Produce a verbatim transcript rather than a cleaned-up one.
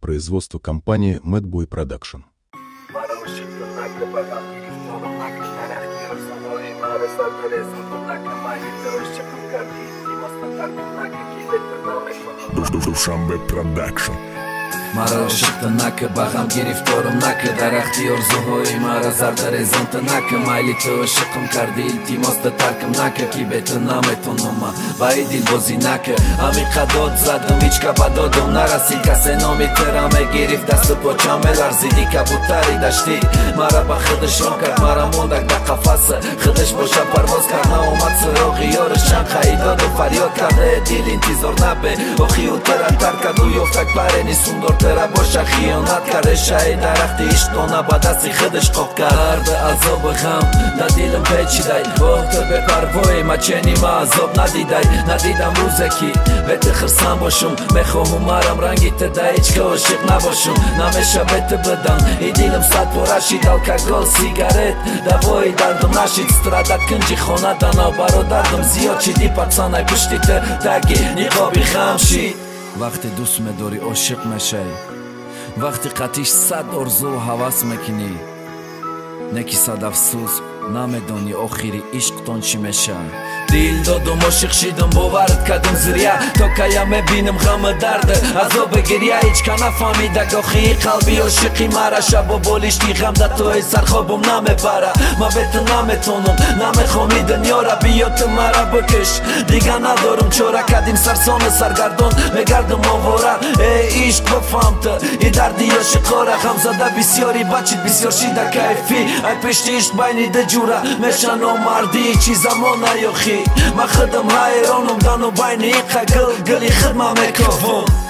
производства компании Madboy Production. Dushanbe Production. Mara ışıkta nakı Bağam giriftorum nakı Darahti orzuhoy Mara zardarezantı nakı Mayliti ışıkım kardi iltimosta tarkım nakı Kibeti namet onuma Vaidil bozi nakı Ami kadod zadım içka badodum Narasika senomi terame girif dastı poçamelar Zidika butari daşti Mara bakıdış ronkak Mara mondak da kafası Kıdış boşa parvoz karna omatsı Oğiyoruz şankayı dodu faryot karne Dilin tizor nabe Oğiyutera tarka duyoftak pareni sundor Tera boşa xiyonat kare şahi darahti iştona badasi xıdış qoqqar Ardı azobı xam Na dilim peçiday Ohtu be parvoy Maçeni ma azob nadiday Nadidam ruzeki Ve tıxırsan boşum Mexohum aram rangitte da içka ışık naboşum Nameşa beti bıdan İdilim sat poraşid alkagol sigaret Davoy dardım naşid Stradat kınci xonadan Avbaro dardım ziyoçi di patsanay pıştite Tagi niqobi xamşid وقتی دوست مداری عاشق میشی وقتی قطیش صد ارزو و حواس میکنی نکی صد افسوس نمیدونی آخری عشقتون چی میشه دیل دادم عاشق شیدم باورت کردم زریا تا که میبینم غم درد عذاب گریه هیچ که نفهمیده گاهی قلبی عاشقی مرا شب و بالشتی غم در توی سر خوابم نمیبره من بهت نمیتونم نمیخوام این دنیا را بیا تو مرا بکش دیگه ندارم چرا کردیم سرسان سرگردان میگردم آواره ای عشق بفهم تو این دردی عاشقا را غم زده بسیاری بچید بسیار شیده کیفی ای پشت عشق بینی ده جوره میشه نامردی چی زمان نیاخی من خودم حیرانم دانو بین ایقا گل گلی خدمه میکافم